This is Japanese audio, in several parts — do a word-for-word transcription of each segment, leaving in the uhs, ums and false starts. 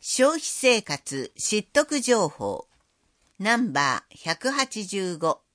消費生活知得情報ナンバーひゃくはちじゅうご。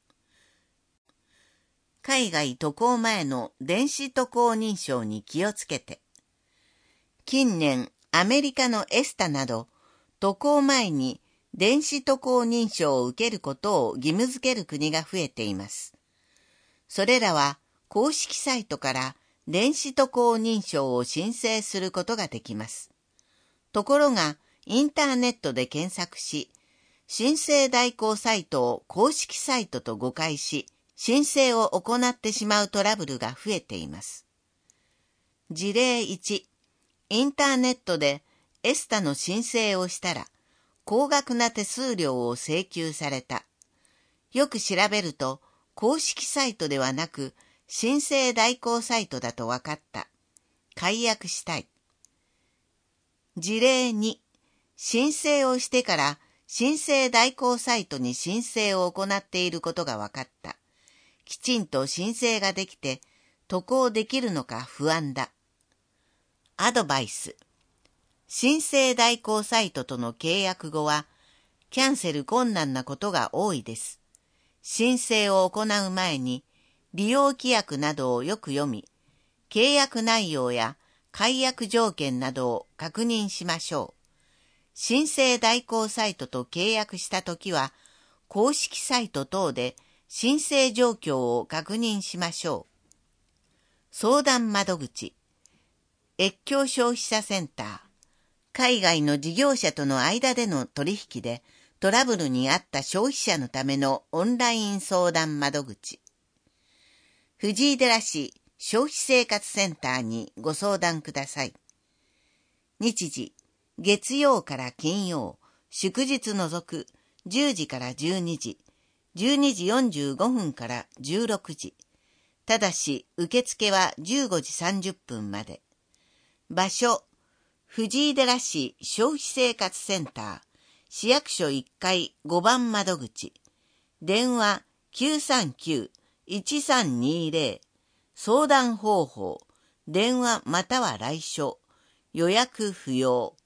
海外渡航前の電子渡航認証に気をつけて。近年、アメリカのエスタなど、渡航前に電子渡航認証を受けることを義務付ける国が増えています。それらは公式サイトから電子渡航認証を申請することができます。ところが、インターネットで検索し、申請代行サイトを公式サイトと誤解し、申請を行ってしまうトラブルが増えています。事例いち、インターネットでエスタの申請をしたら、高額な手数料を請求された。よく調べると、公式サイトではなく、申請代行サイトだと分かった。解約したい。事例に、申請をしてから申請代行サイトに申請を行っていることが分かった。きちんと申請ができて渡航できるのか不安だ。アドバイス。申請代行サイトとの契約後はキャンセル困難なことが多いです。申請を行う前に利用規約などをよく読み、契約内容や解約条件などを確認しましょう。申請代行サイトと契約したときは、公式サイト等で申請状況を確認しましょう。相談窓口。越境消費者センター。海外の事業者との間での取引でトラブルにあった消費者のためのオンライン相談窓口。藤井寺市消費生活センターにご相談ください。日時、月曜から金曜、祝日除くじゅうじからじゅうにじ、じゅうにじよんじゅうごふんからじゅうろくじ。ただし、受付はじゅうごじさんじゅっぷんまで。場所、藤井寺市消費生活センター、市役所いっかいごばん窓口。電話 きゅうさんきゅう いちさんにゼロ。相談方法、電話または来所。予約不要。